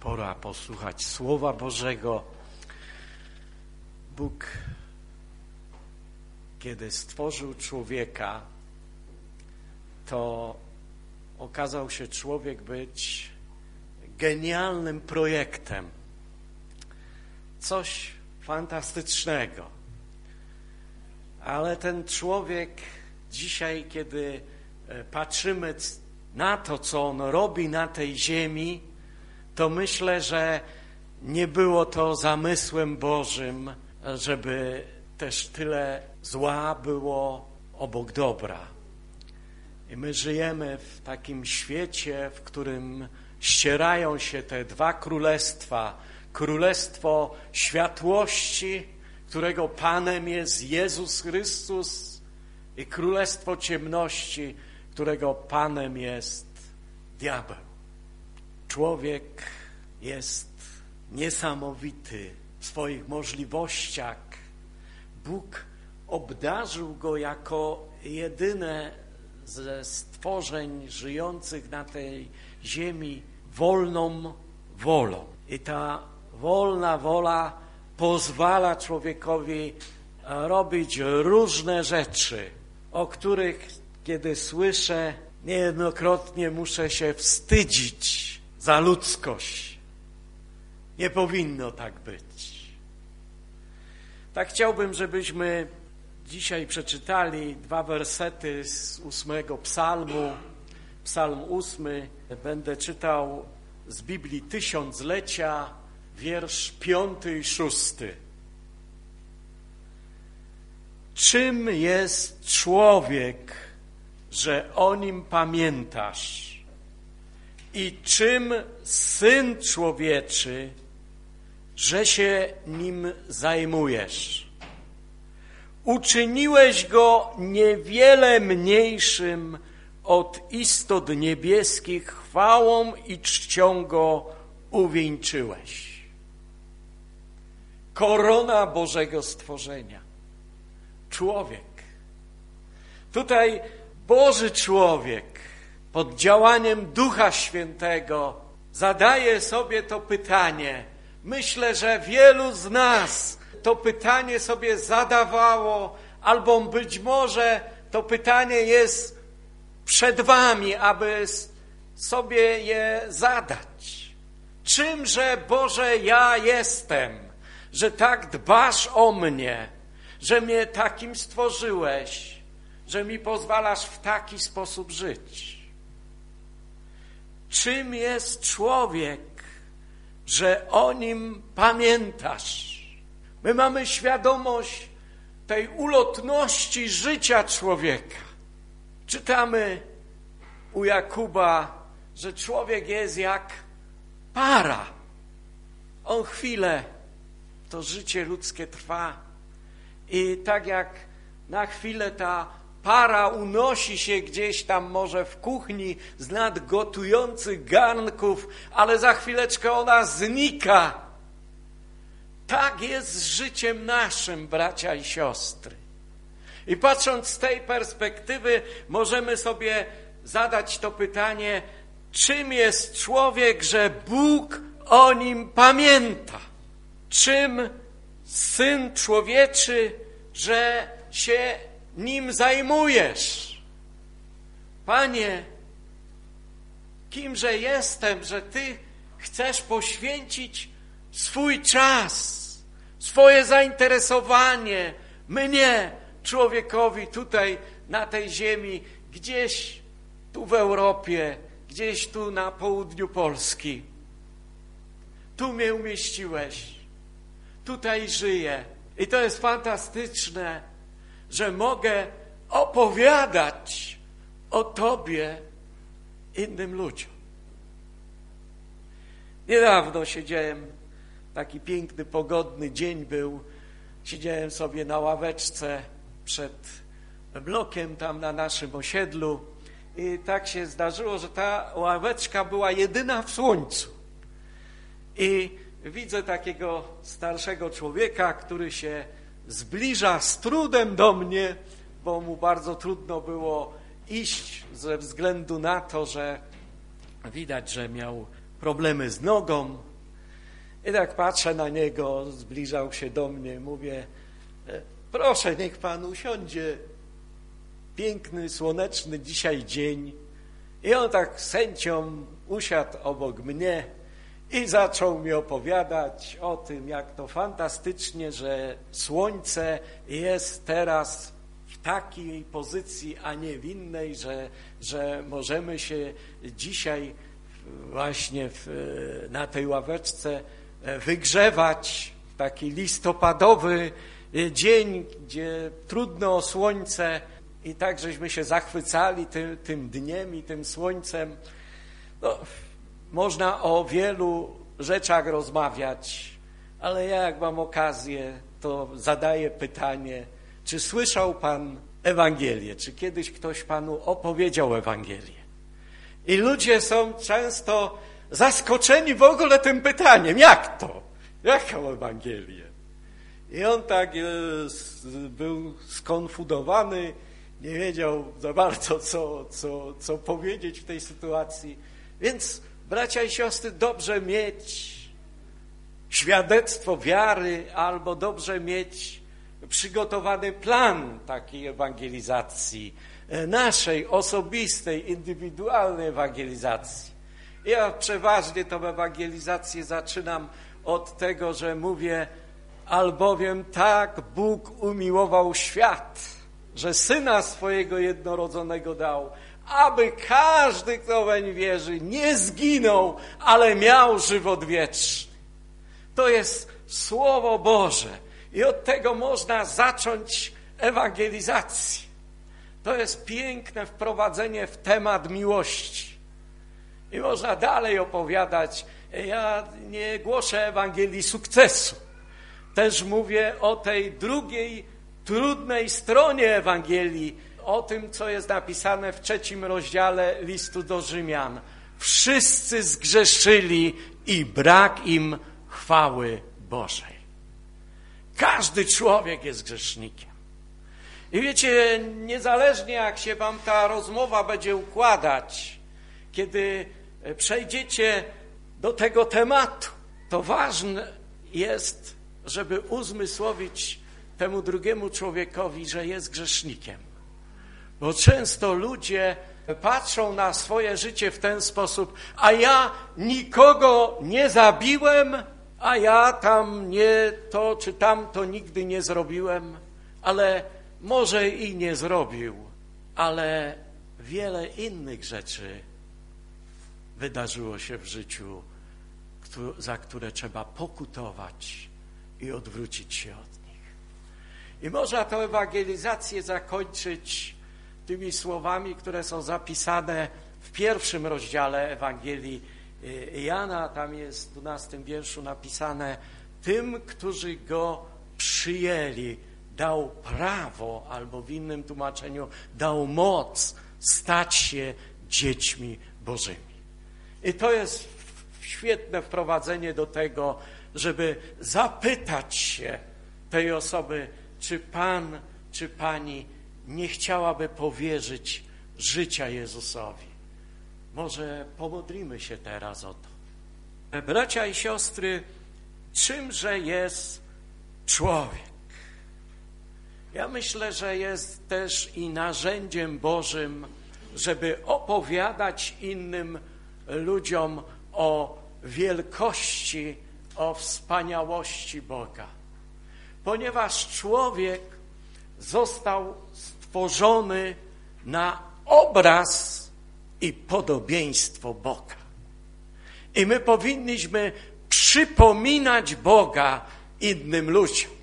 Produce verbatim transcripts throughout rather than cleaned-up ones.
Pora posłuchać Słowa Bożego. Bóg, kiedy stworzył człowieka, to okazał się człowiek być genialnym projektem. Coś fantastycznego. Ale ten człowiek dzisiaj, kiedy patrzymy na to, co on robi na tej ziemi, to myślę, że nie było to zamysłem Bożym, żeby też tyle zła było obok dobra. I my żyjemy w takim świecie, w którym ścierają się te dwa królestwa. Królestwo światłości, którego Panem jest Jezus Chrystus, i królestwo ciemności, którego Panem jest diabeł. Człowiek jest niesamowity w swoich możliwościach. Bóg obdarzył go jako jedyne ze stworzeń żyjących na tej ziemi wolną wolą. I ta wolna wola pozwala człowiekowi robić różne rzeczy, o których, kiedy słyszę, niejednokrotnie muszę się wstydzić za ludzkość. Nie powinno tak być. Tak chciałbym, żebyśmy dzisiaj przeczytali dwa wersety z ósmego psalmu. Psalm ósmy. Będę czytał z Biblii Tysiąclecia, wiersz piąty i szósty. Czym jest człowiek, że o nim pamiętasz? I czym Syn Człowieczy, że się nim zajmujesz? Uczyniłeś go niewiele mniejszym od istot niebieskich, chwałą i czcią go uwieńczyłeś. Korona Bożego stworzenia. Człowiek. Tutaj Boży człowiek pod działaniem Ducha Świętego zadaje sobie to pytanie. Myślę, że wielu z nas to pytanie sobie zadawało, albo być może to pytanie jest przed wami, aby sobie je zadać. Czymże, Boże, ja jestem, że tak dbasz o mnie, że mnie takim stworzyłeś, że mi pozwalasz w taki sposób żyć? Czym jest człowiek, że o nim pamiętasz? My mamy świadomość tej ulotności życia człowieka. Czytamy u Jakuba, że człowiek jest jak para. On chwilę, to życie ludzkie trwa i tak jak na chwilę ta para unosi się gdzieś tam może w kuchni z nad gotujących garnków, ale za chwileczkę ona znika. Tak jest z życiem naszym, bracia i siostry. I patrząc z tej perspektywy możemy sobie zadać to pytanie, czym jest człowiek, że Bóg o nim pamięta? Czym Syn Człowieczy, że się nim zajmujesz? Panie, kimże jestem, że Ty chcesz poświęcić swój czas, swoje zainteresowanie mnie, człowiekowi tutaj na tej ziemi, gdzieś tu w Europie, gdzieś tu na południu Polski. Tu mnie umieściłeś, tutaj żyję. I to jest fantastyczne, że mogę opowiadać o Tobie innym ludziom. Niedawno siedziałem, taki piękny, pogodny dzień był, siedziałem sobie na ławeczce przed blokiem tam na naszym osiedlu i tak się zdarzyło, że ta ławeczka była jedyna w słońcu. I widzę takiego starszego człowieka, który się zbliża z trudem do mnie, bo mu bardzo trudno było iść ze względu na to, że widać, że miał problemy z nogą I tak patrzę na niego, zbliżał się do mnie, mówię, proszę, niech pan usiądzie, piękny, słoneczny dzisiaj dzień. I on tak z chęcią usiadł obok mnie i zaczął mi opowiadać o tym, jak to fantastycznie, że słońce jest teraz w takiej pozycji, a nie w innej, że, że możemy się dzisiaj właśnie w, na tej ławeczce wygrzewać w taki listopadowy dzień, gdzie trudno o słońce i tak żeśmy się zachwycali tym, tym dniem i tym słońcem. No, można o wielu rzeczach rozmawiać, ale ja jak mam okazję, to zadaję pytanie, czy słyszał pan Ewangelię? Czy kiedyś ktoś panu opowiedział Ewangelię? I ludzie są często zaskoczeni w ogóle tym pytaniem. Jak to? Jaką Ewangelię? I on tak jest, był skonfudowany, nie wiedział za bardzo, co, co, co powiedzieć w tej sytuacji. Więc, bracia i siostry, dobrze mieć świadectwo wiary albo dobrze mieć przygotowany plan takiej ewangelizacji, naszej osobistej, indywidualnej ewangelizacji. Ja przeważnie tą ewangelizację zaczynam od tego, że mówię, albowiem tak Bóg umiłował świat, że Syna swojego jednorodzonego dał, aby każdy, kto weń wierzy, nie zginął, ale miał żywot wieczny. To jest Słowo Boże i od tego można zacząć ewangelizację. To jest piękne wprowadzenie w temat miłości. I można dalej opowiadać. Ja nie głoszę Ewangelii sukcesu. Też mówię o tej drugiej, trudnej stronie Ewangelii, o tym, co jest napisane w trzecim rozdziale listu do Rzymian. Wszyscy zgrzeszyli i brak im chwały Bożej. Każdy człowiek jest grzesznikiem. I wiecie, niezależnie jak się wam ta rozmowa będzie układać, kiedy przejdziecie do tego tematu, to ważne jest, żeby uzmysłowić temu drugiemu człowiekowi, że jest grzesznikiem. Bo często ludzie patrzą na swoje życie w ten sposób, a ja nikogo nie zabiłem, a ja tam nie to czy tamto nigdy nie zrobiłem, ale może i nie zrobił, ale wiele innych rzeczy wydarzyło się w życiu, za które trzeba pokutować i odwrócić się od nich. I można tę ewangelizację zakończyć tymi słowami, które są zapisane w pierwszym rozdziale Ewangelii Jana. Tam jest w dwunastym wierszu napisane: tym, którzy Go przyjęli, dał prawo, albo w innym tłumaczeniu dał moc stać się dziećmi Bożymi. I to jest świetne wprowadzenie do tego, żeby zapytać się tej osoby, czy Pan, czy Pani nie chciałaby powierzyć życia Jezusowi. Może pomodlimy się teraz o to. Bracia i siostry, czymże jest człowiek? Ja myślę, że jest też i narzędziem Bożym, żeby opowiadać innym ludziom o wielkości, o wspaniałości Boga. Ponieważ człowiek został stworzony na obraz i podobieństwo Boga. I my powinniśmy przypominać Boga innym ludziom.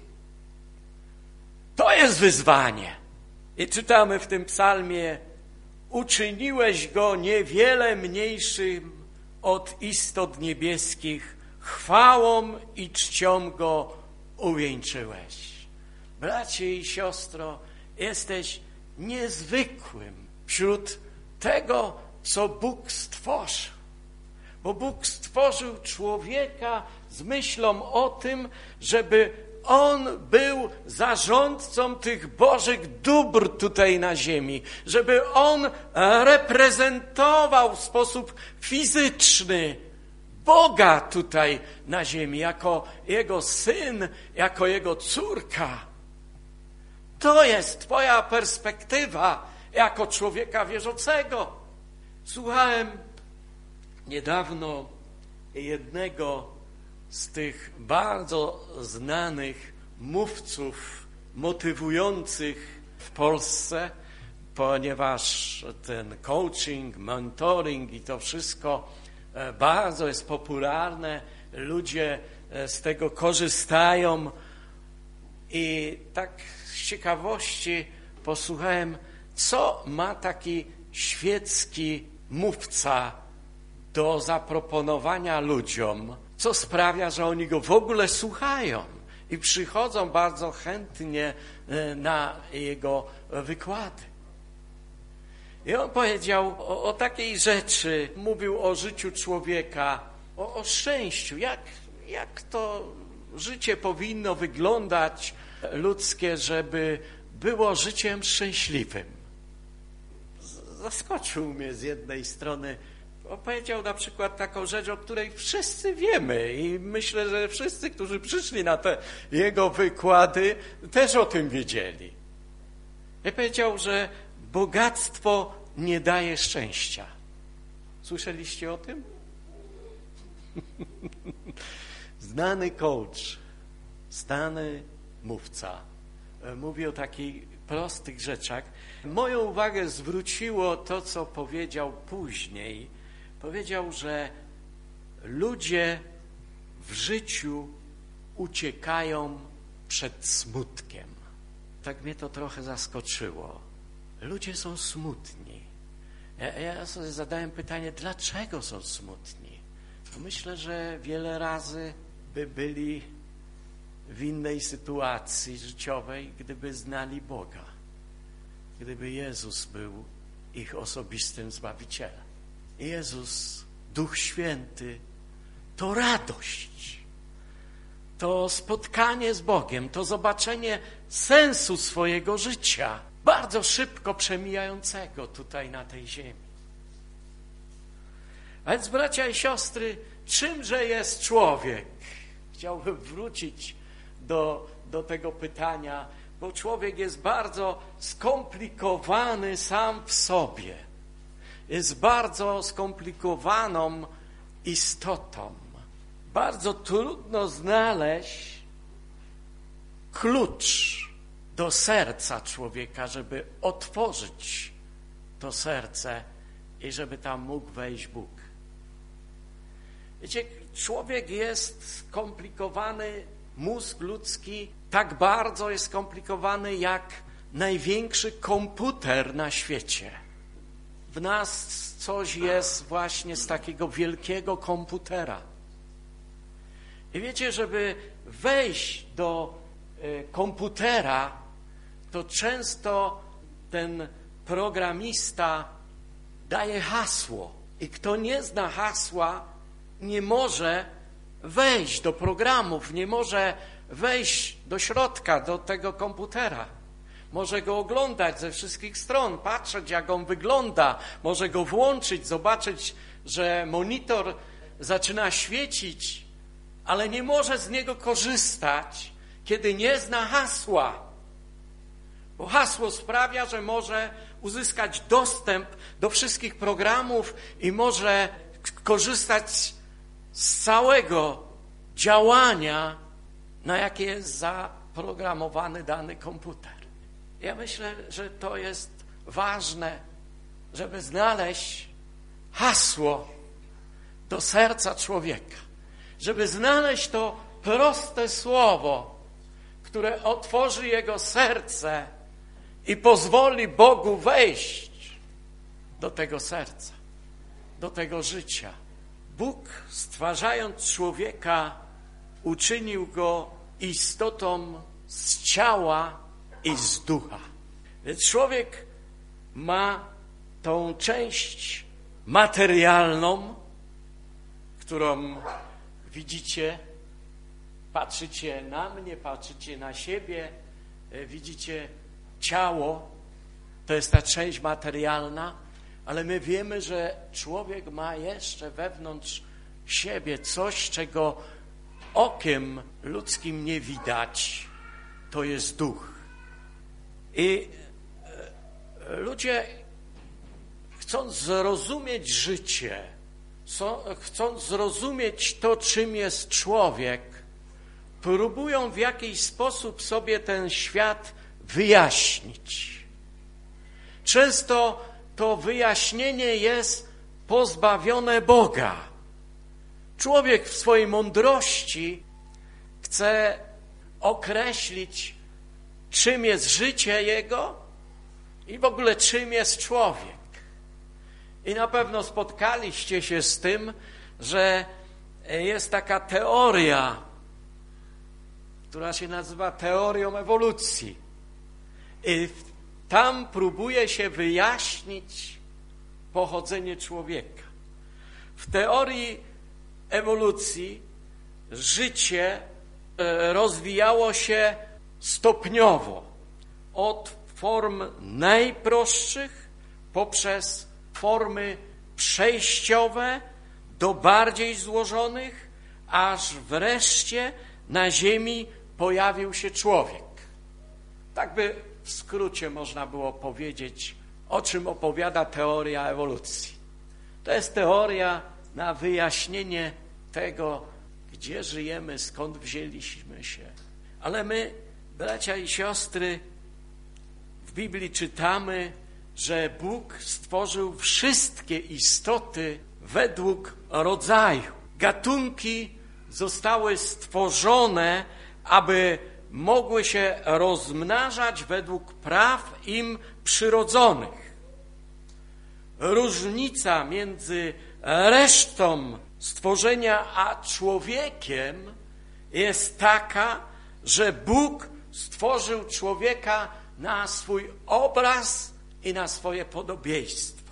To jest wyzwanie. I czytamy w tym psalmie: uczyniłeś go niewiele mniejszym od istot niebieskich, chwałą i czcią go uwieńczyłeś. Bracie i siostro, jesteś niezwykłym wśród tego, co Bóg stworzył. Bo Bóg stworzył człowieka z myślą o tym, żeby on był zarządcą tych Bożych dóbr tutaj na ziemi, żeby on reprezentował w sposób fizyczny Boga tutaj na ziemi, jako Jego syn, jako Jego córka. To jest twoja perspektywa jako człowieka wierzącego. Słuchałem niedawno jednego z tych bardzo znanych mówców motywujących w Polsce, ponieważ ten coaching, mentoring i to wszystko bardzo jest popularne, ludzie z tego korzystają i tak z ciekawości posłuchałem, co ma taki świecki mówca do zaproponowania ludziom, co sprawia, że oni go w ogóle słuchają i przychodzą bardzo chętnie na jego wykłady. I on powiedział o, o takiej rzeczy, mówił o życiu człowieka, o, o szczęściu, jak, jak to życie powinno wyglądać ludzkie, żeby było życiem szczęśliwym. Zaskoczył mnie z jednej strony. Opowiedział na przykład taką rzecz, o której wszyscy wiemy i myślę, że wszyscy, którzy przyszli na te jego wykłady, też o tym wiedzieli. I powiedział, że bogactwo nie daje szczęścia. Słyszeliście o tym? Znany coach, znany mówca mówi o takich prostych rzeczach. Moją uwagę zwróciło to, co powiedział później. Powiedział, że ludzie w życiu uciekają przed smutkiem. Tak mnie to trochę zaskoczyło. Ludzie są smutni. Ja, ja sobie zadałem pytanie, dlaczego są smutni? Myślę, że wiele razy by byli w innej sytuacji życiowej, gdyby znali Boga. Gdyby Jezus był ich osobistym Zbawicielem. Jezus, Duch Święty, to radość, to spotkanie z Bogiem, to zobaczenie sensu swojego życia, bardzo szybko przemijającego tutaj na tej ziemi. A więc, bracia i siostry, czymże jest człowiek? Chciałbym wrócić do, do tego pytania, bo człowiek jest bardzo skomplikowany sam w sobie. Jest bardzo skomplikowaną istotą. Bardzo trudno znaleźć klucz do serca człowieka, żeby otworzyć to serce i żeby tam mógł wejść Bóg. Wiecie, człowiek jest skomplikowany, mózg ludzki tak bardzo jest skomplikowany jak największy komputer na świecie. W nas coś jest właśnie z takiego wielkiego komputera. I wiecie, żeby wejść do y, komputera, to często ten programista daje hasło. I kto nie zna hasła, nie może wejść do programów, nie może wejść do środka, do tego komputera. Może go oglądać ze wszystkich stron, patrzeć, jak on wygląda, może go włączyć, zobaczyć, że monitor zaczyna świecić, ale nie może z niego korzystać, kiedy nie zna hasła. Bo hasło sprawia, że może uzyskać dostęp do wszystkich programów i może korzystać z całego działania, na jakie jest zaprogramowany dany komputer. Ja myślę, że to jest ważne, żeby znaleźć hasło do serca człowieka, żeby znaleźć to proste słowo, które otworzy jego serce i pozwoli Bogu wejść do tego serca, do tego życia. Bóg, stwarzając człowieka, uczynił go istotą z ciała i z ducha. Więc człowiek ma tą część materialną, którą widzicie, patrzycie na mnie, patrzycie na siebie, widzicie ciało, to jest ta część materialna, ale my wiemy, że człowiek ma jeszcze wewnątrz siebie coś, czego okiem ludzkim nie widać, to jest duch. I ludzie, chcąc zrozumieć życie, chcąc zrozumieć to, czym jest człowiek, próbują w jakiś sposób sobie ten świat wyjaśnić. Często to wyjaśnienie jest pozbawione Boga. Człowiek w swojej mądrości chce określić, czym jest życie jego i w ogóle czym jest człowiek. I na pewno spotkaliście się z tym, że jest taka teoria, która się nazywa teorią ewolucji. I tam próbuje się wyjaśnić pochodzenie człowieka. W teorii ewolucji życie rozwijało się stopniowo od form najprostszych poprzez formy przejściowe do bardziej złożonych, aż wreszcie na Ziemi pojawił się człowiek. Tak by w skrócie można było powiedzieć, o czym opowiada teoria ewolucji. To jest teoria na wyjaśnienie tego, gdzie żyjemy, skąd wzięliśmy się. Ale my, bracia i siostry, w Biblii czytamy, że Bóg stworzył wszystkie istoty według rodzaju. Gatunki zostały stworzone, aby mogły się rozmnażać według praw im przyrodzonych. Różnica między resztą stworzenia a człowiekiem jest taka, że Bóg stworzył człowieka na swój obraz i na swoje podobieństwo.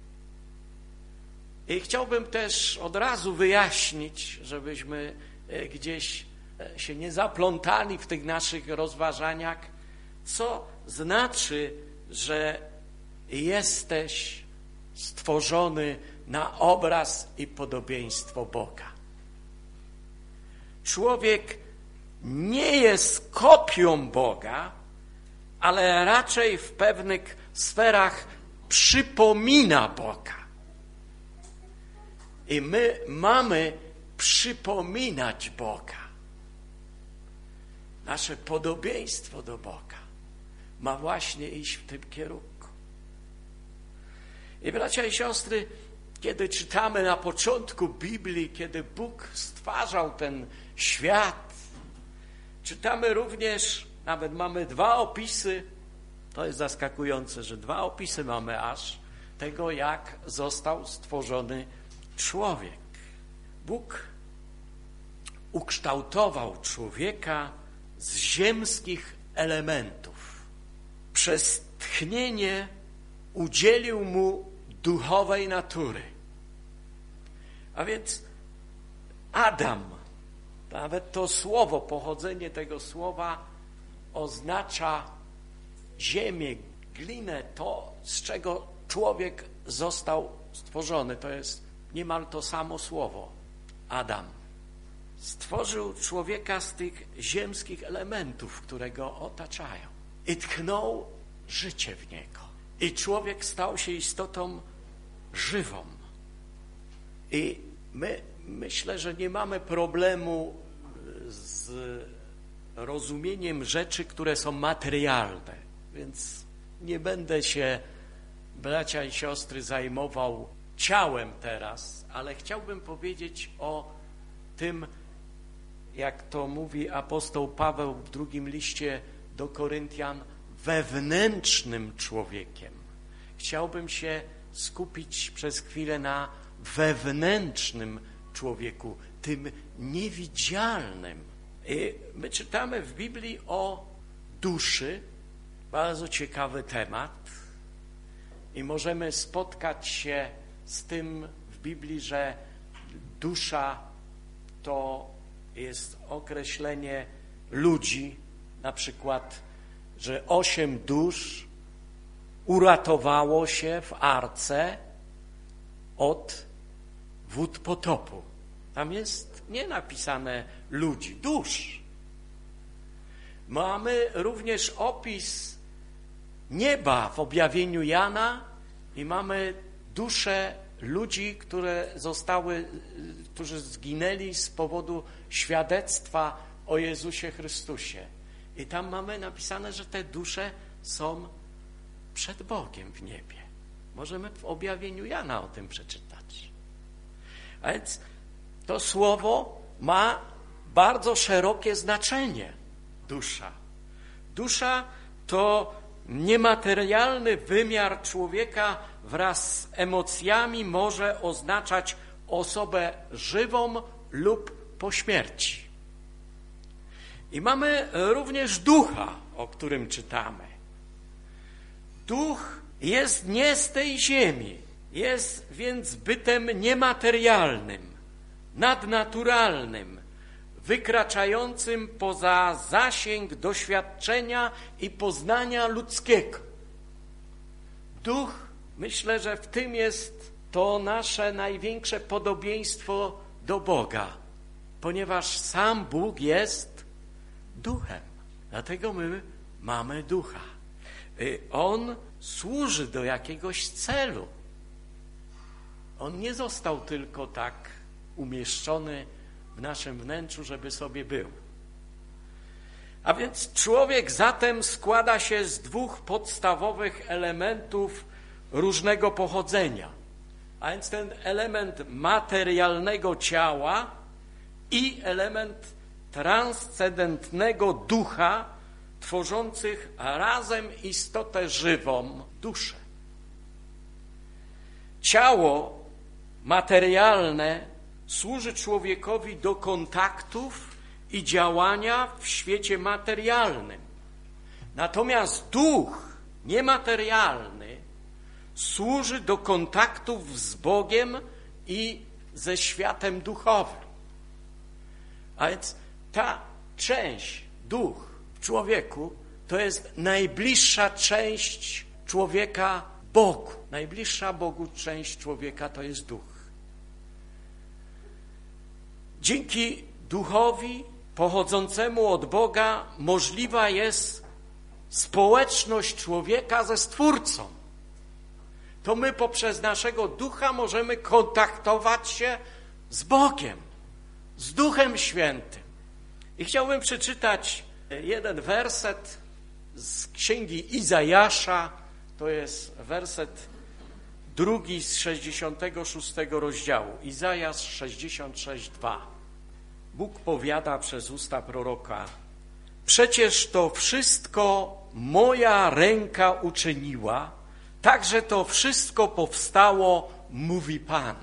I chciałbym też od razu wyjaśnić, żebyśmy gdzieś się nie zaplątali w tych naszych rozważaniach, co znaczy, że jesteś stworzony na obraz i podobieństwo Boga. Człowiek nie jest kopią Boga, ale raczej w pewnych sferach przypomina Boga. I my mamy przypominać Boga. Nasze podobieństwo do Boga ma właśnie iść w tym kierunku. I bracia i siostry, kiedy czytamy na początku Biblii, kiedy Bóg stwarzał ten świat, czytamy również, nawet mamy dwa opisy, to jest zaskakujące, że dwa opisy mamy aż tego, jak został stworzony człowiek. Bóg ukształtował człowieka z ziemskich elementów. Przez tchnienie udzielił mu duchowej natury. A więc Adam, nawet to słowo, pochodzenie tego słowa oznacza ziemię, glinę, to z czego człowiek został stworzony. To jest niemal to samo słowo, Adam. Stworzył człowieka z tych ziemskich elementów, które go otaczają. I tchnął życie w niego. I człowiek stał się istotą żywą. I my myślę, że nie mamy problemu z rozumieniem rzeczy, które są materialne. Więc nie będę się, bracia i siostry, zajmował ciałem teraz, ale chciałbym powiedzieć o tym, jak to mówi apostoł Paweł w drugim liście do Koryntian, wewnętrznym człowiekiem. Chciałbym się skupić przez chwilę na wewnętrznym człowieku, tym niewidzialnym. I my czytamy w Biblii o duszy, bardzo ciekawy temat, i możemy spotkać się z tym w Biblii, że dusza to jest określenie ludzi, na przykład, że osiem dusz uratowało się w arce od wód potopu. Tam jest nie napisane ludzi, dusz. Mamy również opis nieba w objawieniu Jana i mamy dusze ludzi, które zostały, którzy zginęli z powodu świadectwa o Jezusie Chrystusie. I tam mamy napisane, że te dusze są przed Bogiem w niebie. Możemy w objawieniu Jana o tym przeczytać. A więc to słowo ma bardzo szerokie znaczenie. Dusza. Dusza to niematerialny wymiar człowieka wraz z emocjami może oznaczać osobę żywą lub po śmierci. I mamy również ducha, o którym czytamy. Duch jest nie z tej ziemi, jest więc bytem niematerialnym, nadnaturalnym, wykraczającym poza zasięg doświadczenia i poznania ludzkiego. Duch, myślę, że w tym jest to nasze największe podobieństwo do Boga, ponieważ sam Bóg jest duchem. Dlatego my mamy ducha. On służy do jakiegoś celu. On nie został tylko tak umieszczony w naszym wnętrzu, żeby sobie był. A więc człowiek zatem składa się z dwóch podstawowych elementów różnego pochodzenia. A więc ten element materialnego ciała i element transcendentnego ducha, tworzących razem istotę żywą, duszę. Ciało materialne służy człowiekowi do kontaktów i działania w świecie materialnym. Natomiast duch niematerialny służy do kontaktów z Bogiem i ze światem duchowym. A więc ta część, duch w człowieku, to jest najbliższa część człowieka Bogu. Najbliższa Bogu część człowieka to jest duch. Dzięki duchowi pochodzącemu od Boga możliwa jest społeczność człowieka ze Stwórcą. To my poprzez naszego ducha możemy kontaktować się z Bogiem, z Duchem Świętym. I chciałbym przeczytać jeden werset z Księgi Izajasza, to jest werset drugi z sześćdziesiątego szóstego rozdziału. Izajasz sześćdziesiąt sześć, dwa. Bóg powiada przez usta proroka: przecież to wszystko moja ręka uczyniła, także to wszystko powstało, mówi Pan.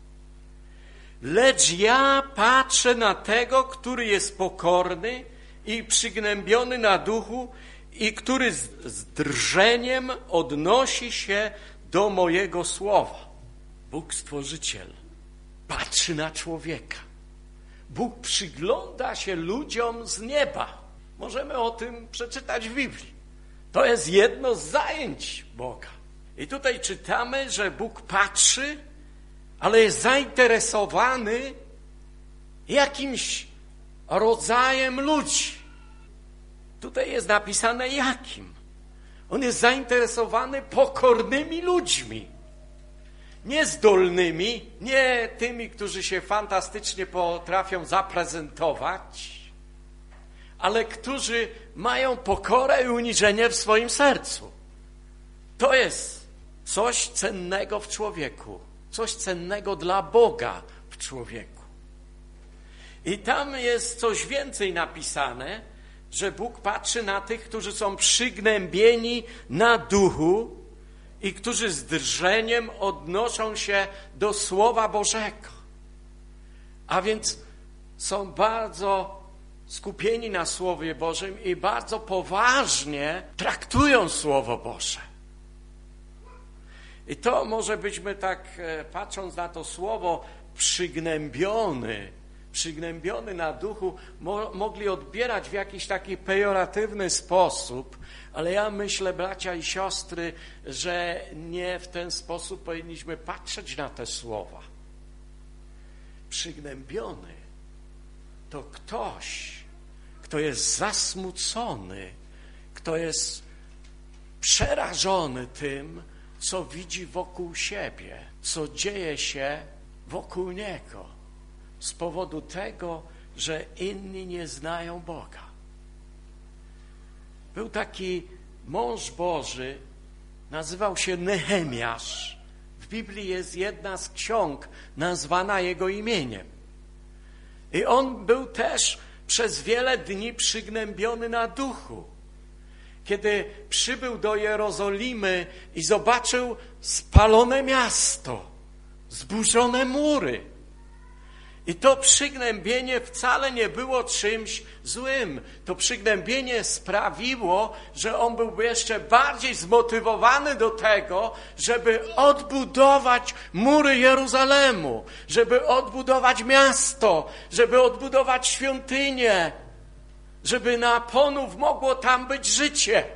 Lecz ja patrzę na tego, który jest pokorny i przygnębiony na duchu i który z, z drżeniem odnosi się do mojego słowa. Bóg Stworzyciel patrzy na człowieka. Bóg przygląda się ludziom z nieba. Możemy o tym przeczytać w Biblii. To jest jedno z zajęć Boga. I tutaj czytamy, że Bóg patrzy, ale jest zainteresowany jakimś rodzajem ludzi. Tutaj jest napisane jakim. On jest zainteresowany pokornymi ludźmi. Nie zdolnymi, nie tymi, którzy się fantastycznie potrafią zaprezentować, ale którzy mają pokorę i uniżenie w swoim sercu. To jest coś cennego w człowieku, coś cennego dla Boga w człowieku. I tam jest coś więcej napisane, że Bóg patrzy na tych, którzy są przygnębieni na duchu i którzy z drżeniem odnoszą się do Słowa Bożego. A więc są bardzo skupieni na Słowie Bożym i bardzo poważnie traktują Słowo Boże. I to może byśmy tak, patrząc na to słowo, przygnębiony, przygnębiony na duchu, mo, mogli odbierać w jakiś taki pejoratywny sposób, ale ja myślę, bracia i siostry, że nie w ten sposób powinniśmy patrzeć na te słowa. przygnębiony to ktoś, kto jest zasmucony, kto jest przerażony tym, co widzi wokół siebie, co dzieje się wokół niego z powodu tego, że inni nie znają Boga. Był taki mąż Boży, nazywał się Nehemiasz. W Biblii jest jedna z ksiąg nazwana jego imieniem. I on był też przez wiele dni przygnębiony na duchu. Kiedy przybył do Jerozolimy i zobaczył spalone miasto, zburzone mury. I to przygnębienie wcale nie było czymś złym. To przygnębienie sprawiło, że on był jeszcze bardziej zmotywowany do tego, żeby odbudować mury Jeruzalemu, żeby odbudować miasto, żeby odbudować świątynię, żeby na ponów mogło tam być życie.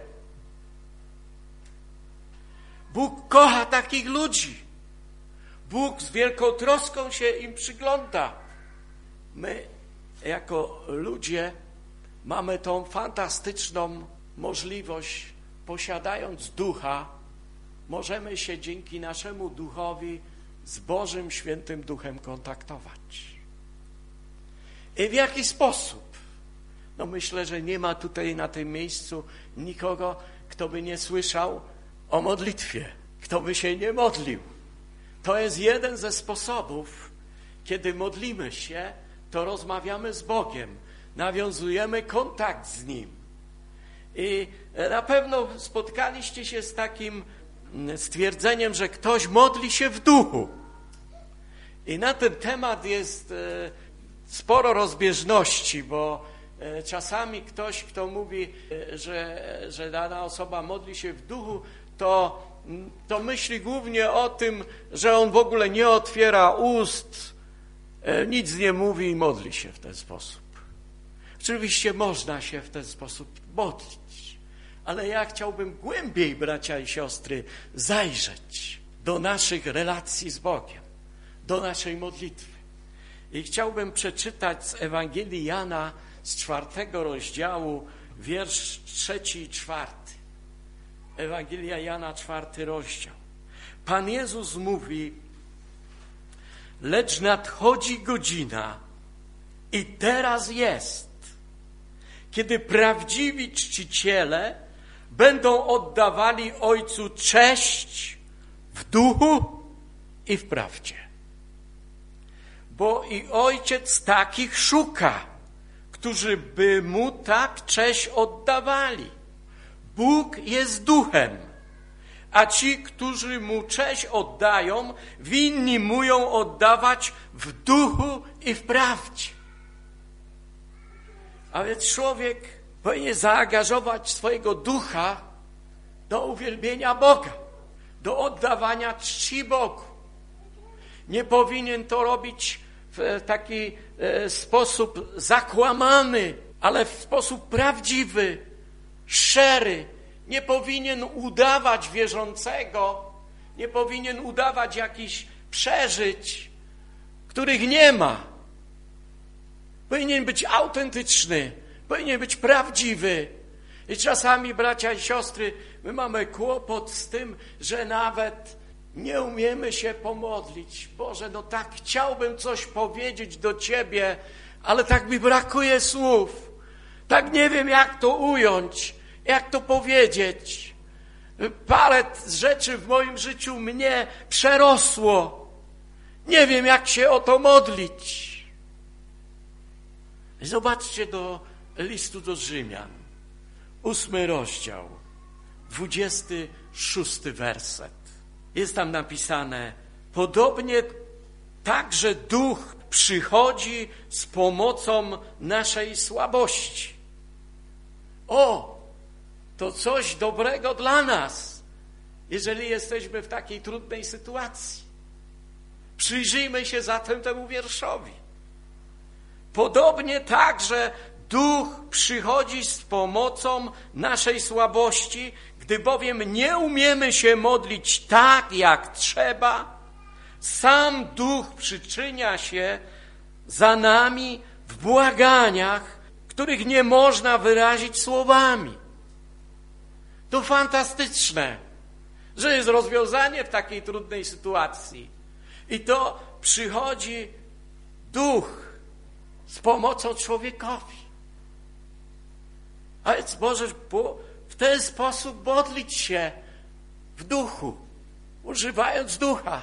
Bóg kocha takich ludzi. Bóg z wielką troską się im przygląda. My, jako ludzie, mamy tą fantastyczną możliwość, posiadając ducha, możemy się dzięki naszemu duchowi z Bożym Świętym Duchem kontaktować. I w jaki sposób? No myślę, że nie ma tutaj na tym miejscu nikogo, kto by nie słyszał o modlitwie, kto by się nie modlił. To jest jeden ze sposobów, kiedy modlimy się, to rozmawiamy z Bogiem, nawiązujemy kontakt z Nim. I na pewno spotkaliście się z takim stwierdzeniem, że ktoś modli się w duchu. I na ten temat jest sporo rozbieżności, bo czasami ktoś, kto mówi, że, że dana osoba modli się w duchu, to to myśli głównie o tym, że on w ogóle nie otwiera ust, nic nie mówi i modli się w ten sposób. Oczywiście można się w ten sposób modlić, ale ja chciałbym głębiej, bracia i siostry, zajrzeć do naszych relacji z Bogiem, do naszej modlitwy. I chciałbym przeczytać z Ewangelii Jana z czwartego rozdziału, wiersz trzeci i czwarty. Ewangelia Jana, czwarty rozdział. Pan Jezus mówi: lecz nadchodzi godzina i teraz jest, kiedy prawdziwi czciciele będą oddawali Ojcu cześć w duchu i w prawdzie. Bo i Ojciec takich szuka, którzy by Mu tak cześć oddawali. Bóg jest duchem, a ci, którzy Mu cześć oddają, winni Mu ją oddawać w duchu i w prawdzie. A więc człowiek powinien zaangażować swojego ducha do uwielbienia Boga, do oddawania czci Bogu. Nie powinien to robić w taki e, sposób zakłamany, ale w sposób prawdziwy, szczery. Nie powinien udawać wierzącego, nie powinien udawać jakichś przeżyć, których nie ma. Powinien być autentyczny, powinien być prawdziwy. I czasami, bracia i siostry, my mamy kłopot z tym, że nawet nie umiemy się pomodlić. Boże, no tak chciałbym coś powiedzieć do Ciebie, ale tak mi brakuje słów. Tak nie wiem, jak to ująć, jak to powiedzieć. Parę rzeczy w moim życiu mnie przerosło. Nie wiem, jak się o to modlić. Zobaczcie do listu do Rzymian, ósmy rozdział, dwudziesty szósty werset. Jest tam napisane: podobnie także Duch przychodzi z pomocą naszej słabości. O, to coś dobrego dla nas, jeżeli jesteśmy w takiej trudnej sytuacji. Przyjrzyjmy się zatem temu wierszowi. Podobnie także Duch przychodzi z pomocą naszej słabości, gdy bowiem nie umiemy się modlić tak, jak trzeba, sam Duch przyczynia się za nami w błaganiach, których nie można wyrazić słowami. To fantastyczne, że jest rozwiązanie w takiej trudnej sytuacji. I to przychodzi Duch z pomocą człowiekowi. A więc możesz w ten sposób modlić się w duchu, używając ducha.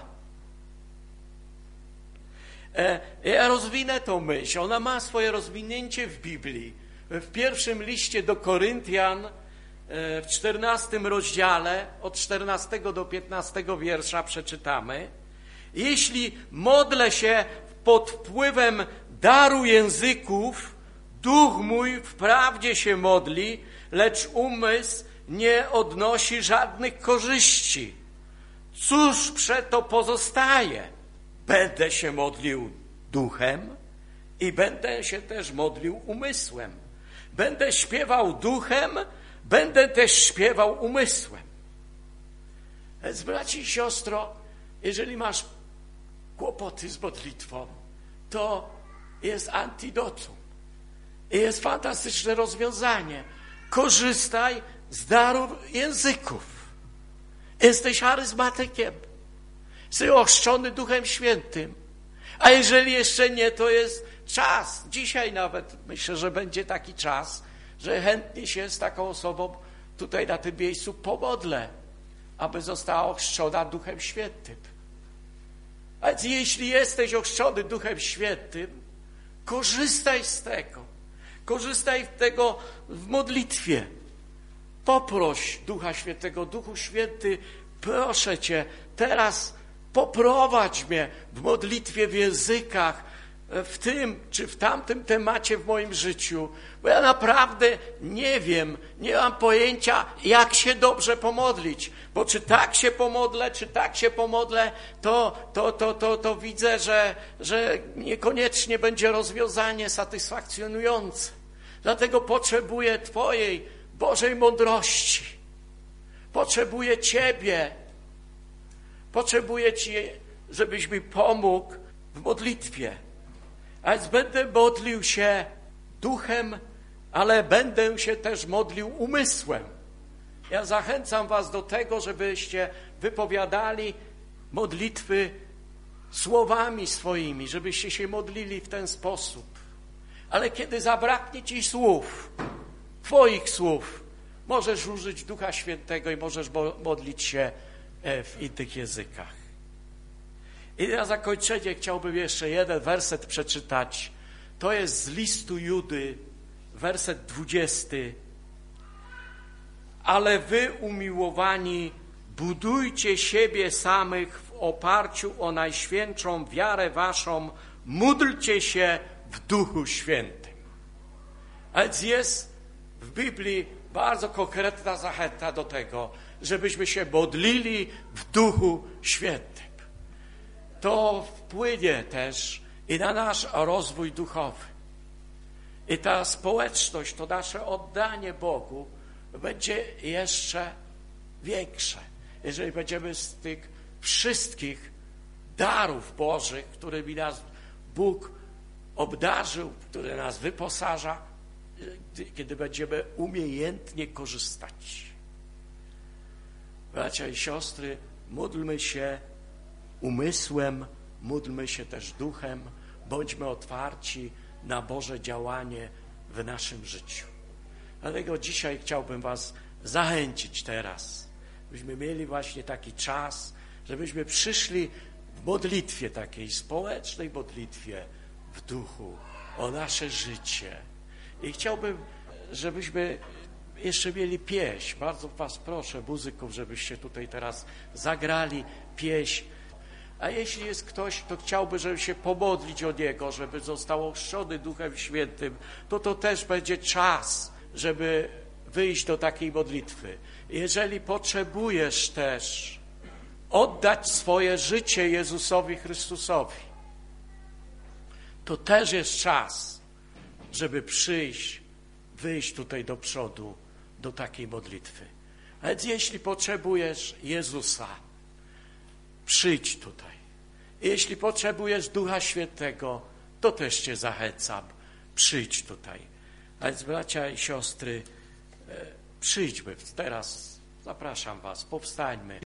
Ja rozwinę tą myśl. Ona ma swoje rozwinięcie w Biblii. W pierwszym liście do Koryntian, w czternastym rozdziale, od czternastego do piętnastego wiersza przeczytamy. Jeśli modlę się pod wpływem daru języków, duch mój wprawdzie się modli, lecz umysł nie odnosi żadnych korzyści. Cóż przeto pozostaje? Będę się modlił duchem i będę się też modlił umysłem. Będę śpiewał duchem, będę też śpiewał umysłem. Więc braci i siostro, jeżeli masz kłopoty z modlitwą, to jest antidotum. I jest fantastyczne rozwiązanie. Korzystaj z darów języków. Jesteś charyzmatykiem. Jesteś ochrzczony Duchem Świętym. A jeżeli jeszcze nie, to jest czas. Dzisiaj nawet myślę, że będzie taki czas, że chętnie się z taką osobą tutaj na tym miejscu pomodlę, aby została ochrzczona Duchem Świętym. A więc jeśli jesteś ochrzczony Duchem Świętym, korzystaj z tego. Korzystaj z tego w modlitwie. Poproś Ducha Świętego. Duchu Święty, proszę Cię, teraz poprowadź mnie w modlitwie w językach, w tym czy w tamtym temacie w moim życiu, bo ja naprawdę nie wiem, nie mam pojęcia, jak się dobrze pomodlić, bo czy tak się pomodlę, czy tak się pomodlę, to, to, to, to, to widzę, że, że niekoniecznie będzie rozwiązanie satysfakcjonujące. Dlatego potrzebuję Twojej Bożej mądrości. Potrzebuję Ciebie. Potrzebuję Ci, żebyś mi pomógł w modlitwie. A więc będę modlił się duchem, ale będę się też modlił umysłem. Ja zachęcam was do tego, żebyście wypowiadali modlitwy słowami swoimi, żebyście się modlili w ten sposób. Ale kiedy zabraknie ci słów, twoich słów, możesz użyć Ducha Świętego i możesz modlić się w innych językach. I na zakończenie chciałbym jeszcze jeden werset przeczytać. To jest z listu Judy, werset dwudziesty. Ale wy, umiłowani, budujcie siebie samych w oparciu o najświętszą wiarę waszą, módlcie się w Duchu Świętym. A więc jest w Biblii bardzo konkretna zachęta do tego, żebyśmy się modlili w Duchu Świętym. To wpłynie też i na nasz rozwój duchowy. I ta społeczność, to nasze oddanie Bogu będzie jeszcze większe, jeżeli będziemy z tych wszystkich darów Bożych, którymi nas Bóg obdarzył, które nas wyposaża, kiedy będziemy umiejętnie korzystać. Bracia i siostry, módlmy się umysłem, módlmy się też duchem, bądźmy otwarci na Boże działanie w naszym życiu. Dlatego dzisiaj chciałbym was zachęcić teraz, byśmy mieli właśnie taki czas, żebyśmy przyszli w modlitwie takiej społecznej modlitwie w duchu o nasze życie. I chciałbym, żebyśmy jeszcze mieli pieśń. Bardzo was proszę, muzyków, żebyście tutaj teraz zagrali pieśń. A jeśli jest ktoś, kto chciałby, żeby się pomodlić o niego, żeby został ochrzczony Duchem Świętym, to to też będzie czas, żeby wyjść do takiej modlitwy. Jeżeli potrzebujesz też oddać swoje życie Jezusowi Chrystusowi, to też jest czas, żeby przyjść, wyjść tutaj do przodu, do takiej modlitwy. A więc jeśli potrzebujesz Jezusa, przyjdź tutaj. Jeśli potrzebujesz Ducha Świętego, to też cię zachęcam. Przyjdź tutaj. A więc bracia i siostry, przyjdźmy teraz. Zapraszam was, powstańmy.